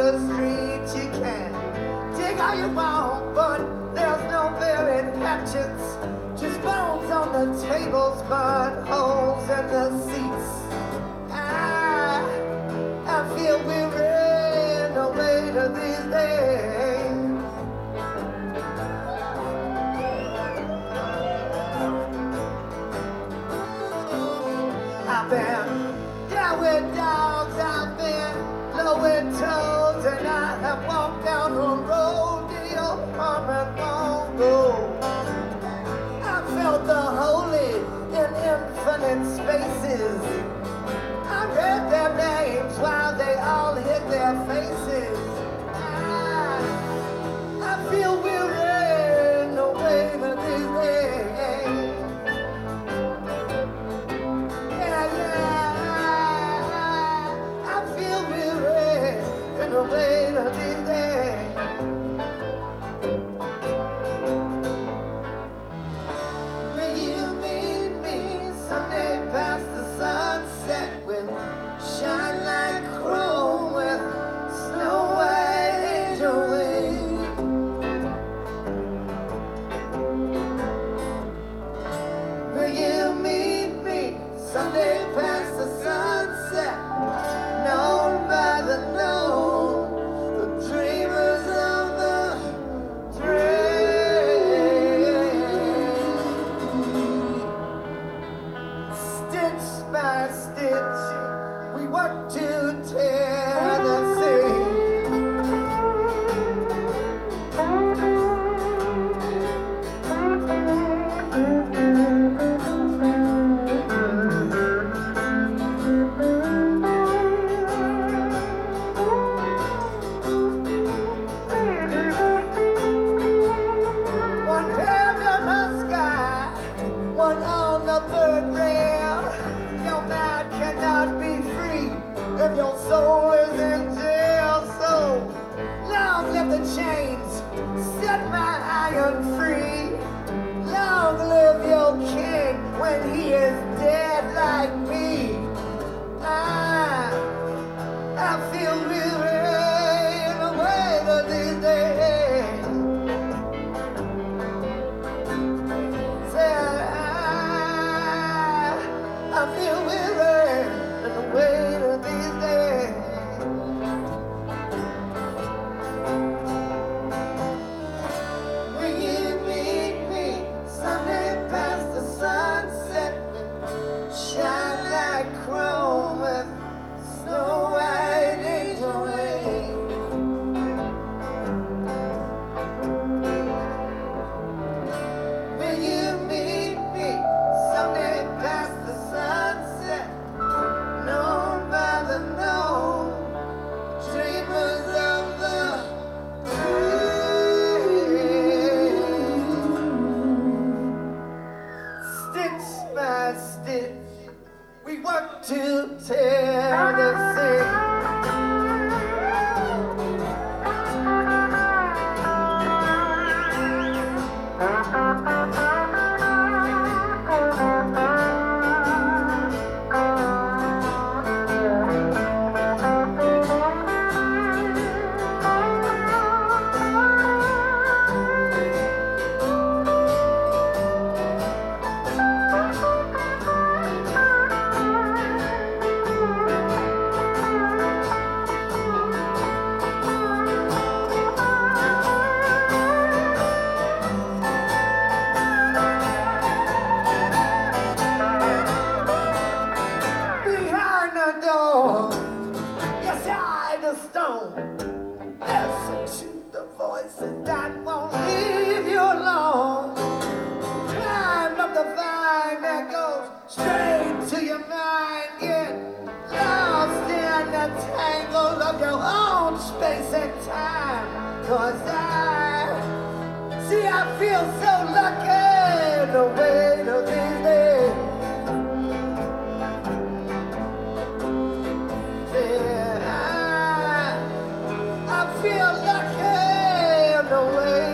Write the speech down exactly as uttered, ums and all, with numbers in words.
the street you can dig all you want, but there's no buried hatchets, just bones on the tables, but holes in the seats. I, I feel weary the weight of these days. I've been down with dogs, I've been low with toes, and I have walked down the road the old harmon won't go. I felt the holy in infinite spaces. I read their names while they all hid their faces. I, I feel weary in the weight of these days. The weight of these days. Will you meet me someday past the sunset? We'll shine like chrome with snow white angel wings. Will you meet me someday past the sunset? Known by the known. Feel lucky in the way